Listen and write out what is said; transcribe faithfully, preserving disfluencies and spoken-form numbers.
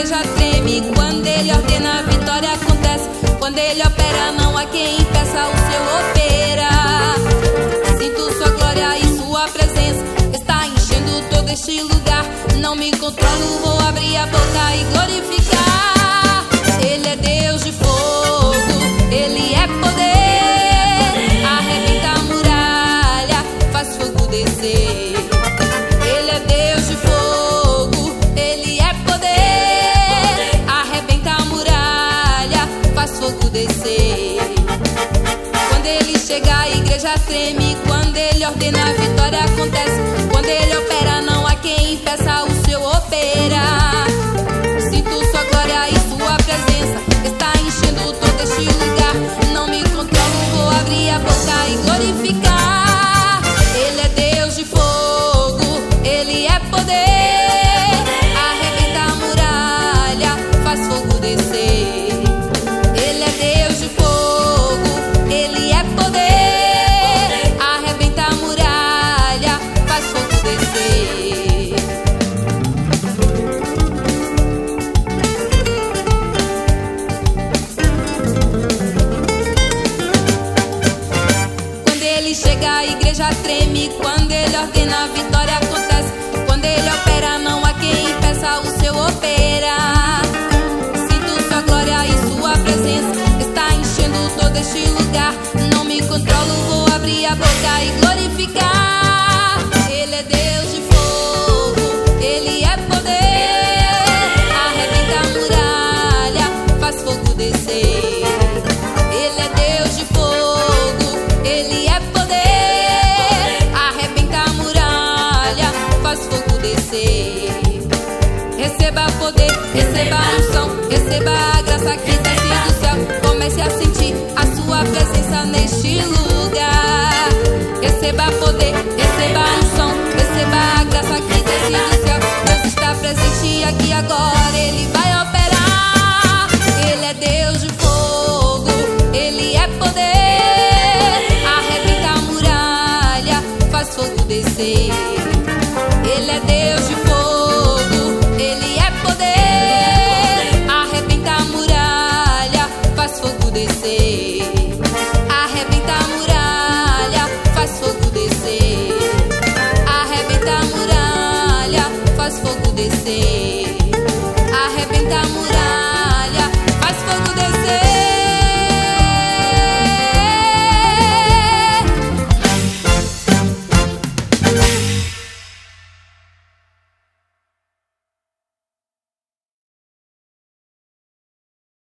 igreja treme. Quando ele ordena, a vitória acontece. Quando ele opera, não há quem impeça o seu operar. Sinto sua glória e sua presença está enchendo todo este lugar. Não me controlo, vou abrir a boca e glorificar. Ele é Deus de fogo, ele é poder. Arrebenta a muralha, faz fogo descer. Ele é Deus de fogo, ele é poder. Arrebenta a muralha, faz fogo descer. Quando ele chega, a igreja treme. Quando ele ordena, a vitória acontece. Quando ele opera, não há quem impeça o seu operar. Sinto sua glória e sua presença está enchendo todo este lugar. Não me controlo, vou abrir a boca e glorificar. Ele é Deus de fogo, ele é poder. Arrebenta a muralha, faz fogo descer. Ele é Deus de fogo, ele é poder. Arrebenta a muralha, faz fogo descer. Quando ele chega, a igreja treme. Quando ele ordena, a vitória acontece. Quando ele opera, não há quem impeça o seu operar. Sinto sua glória e sua presença está enchendo todo este lugar. Não me controlo, vou abrir a boca e glorificar. Ele é Deus de fogo, ele é poder. Arrebenta a muralha, faz fogo descer. Ele é Deus de fogo, ele é poder. Arrebenta a muralha, faz fogo descer. Receba poder, receba a unção, receba a graça que desce do céu. Comece a sentir a sua presença neste lugar. Receba poder, receba a unção, receba a graça que desce do céu. Deus está presente aqui agora, ele vai operar. Ele é Deus de fogo, ele é poder. Arrebenta a muralha, faz fogo descer.